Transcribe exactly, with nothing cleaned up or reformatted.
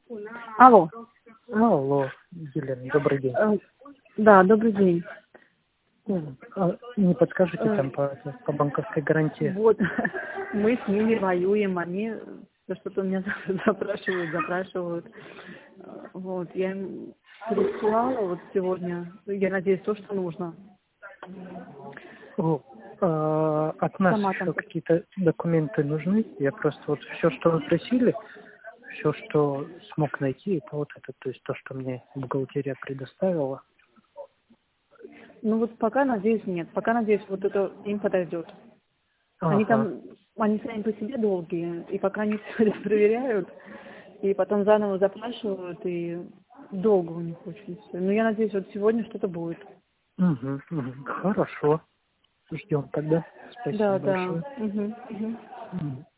Алло. Алло, Елена, добрый день. Э, Да, добрый день. Ну, а не подскажете Э, там по, по банковской гарантии? Вот, мы с ними воюем, они всё что-то у меня запрашивают, запрашивают. Э, Вот, я им пересылала вот сегодня, я надеюсь, то, что нужно. О, а, от нас Сама там еще какие-то документы нужны? Я просто вот все, что вы просили, все, что смог найти, это вот это, то есть то, что мне бухгалтерия предоставила. Ну вот пока, надеюсь, нет. Пока, надеюсь, вот это им подойдет. Они Ага. там, они сами по себе долгие, и пока они все это проверяют, и потом заново запрашивают, и долго у них очень все. Но я надеюсь, вот сегодня что-то будет. Угу, угу. Хорошо. Ждем тогда. Спасибо Да, да. большое. Угу, угу. Мгм.